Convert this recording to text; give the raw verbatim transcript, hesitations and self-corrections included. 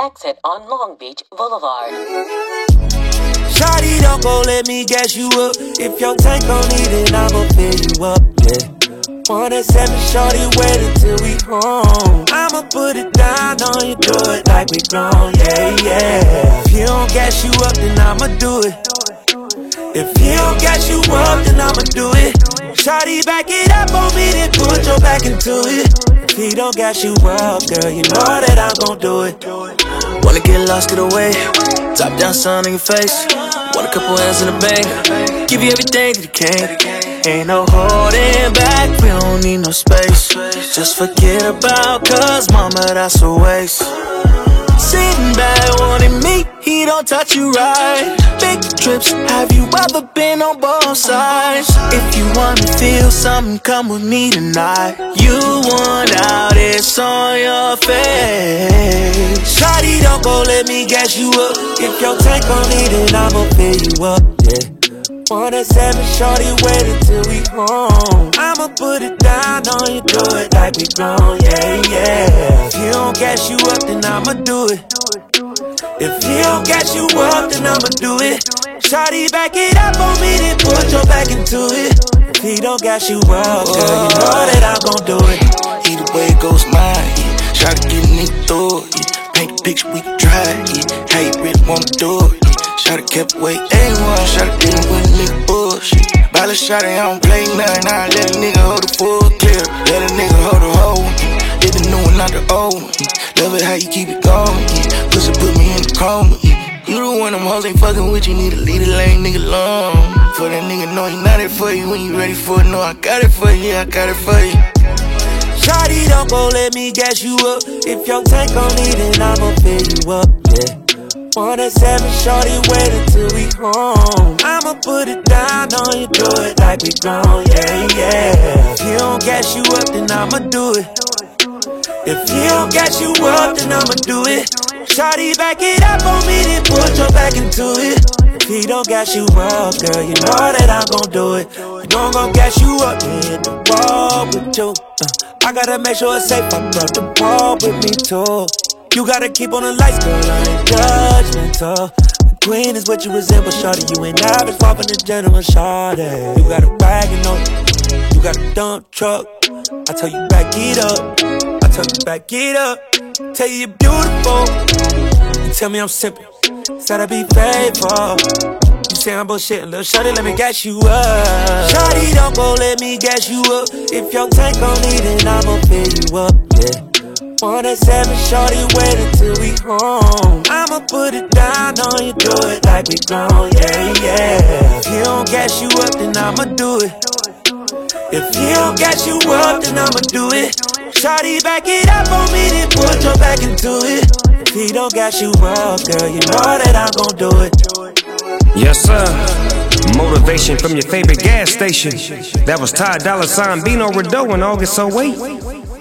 exit on Long Beach Boulevard. Shawty, don't go let me gas you up. If your tank don't need it, I'ma fill you up, yeah. One and seven, shorty, wait until we home. I'ma put it down on you, do it like we grown, yeah, yeah. If you don't gas you up, then I'ma do it. If you don't gas you up, then I'ma do it. Shawty, back it up on me, then put your back into it. If he don't gas you up, girl, you know that I'm gon' do it. Wanna get lost, get away. Top down, sun in your face. Want a couple hands in the bank. Give you everything that you can. Ain't no holding back, we don't need no space. Just forget about cuz, mama, that's a waste. Sitting back, wanting me, he don't touch you right. Big trips, have you ever been on both sides? If you wanna feel something, come with me tonight. You want out, it's on your face. Shawty, don't go let me gas you up. If your tank don't need it, I'ma fill you up, yeah. One and seven, shorty, wait until we home. I'ma put it down on you, do it like we grown, yeah, yeah. If you don't gas you up, then I'ma do it. If you don't gas you up, then I'ma do it. Shawty, back it up on me, then put your back into it. If he don't gas you up, girl, you know that I'm gon' do it. Either way it goes mine, yeah. Shawty get a nigga through it, yeah. Paint the picture, we can try it, yeah. How you really wanna do it, yeah. Shawty kept away A one, Shawty didn't win a nigga bullshit. Ballin' Shawty, I don't play nothing, I let a nigga hold the full clip. Let a nigga hold the whole one, yeah. Did the new one, not the old one, yeah. Love it how you keep it going, yeah. Pussy put me in the coma, yeah. You the one them hoes ain't fucking with you, need to leave the lame nigga alone. For that nigga know he not it for you, when you ready for it, know I got it for you, yeah, I got it for you. Shawty, don't go let me gas you up. If your tank don't need it, I'ma fill you up, yeah. One and seven, shorty, wait until we home. I'ma put it down on you, do it like we grown, yeah, yeah. If you don't gas you up, then I'ma do it. If you don't gas you up, then I'ma do it. Shawty, back it up on me, then put your back into it. If he don't gas you up, girl, you know that I'm gon' do it. You know I'm gon' gas you up, then hit the wall with you. uh, I gotta make sure it's safe, I brought the ball with me too. You gotta keep on the lights, girl, I ain't judgmental. The queen is what you resemble, shawty. You ain't average, far from the general, shawty. You got a wagon on you, you got a dump truck. I tell you back it up, I tell you back it up. Tell you you're beautiful, you tell me I'm simple. Said I be faithful, you say I'm bullshitting, little shawty, let me gas you up. Shawty, don't go let me gas you up. If your tank don't need it, I'ma fill you up, yeah. One and seven, shorty, wait until we home. I'ma put it down on you, do it like we grown, yeah, yeah. If you don't gas you up, then I'ma do it. If you don't gas you up, then I'ma do it. Shawty, back it up on me, then put your back into it. If he don't gas you up, girl, you know that I'm gon' do it. Yes, sir. Motivation from your favorite gas station. That was Ty Dolla Sign, Bino Rideau, and August oh eight.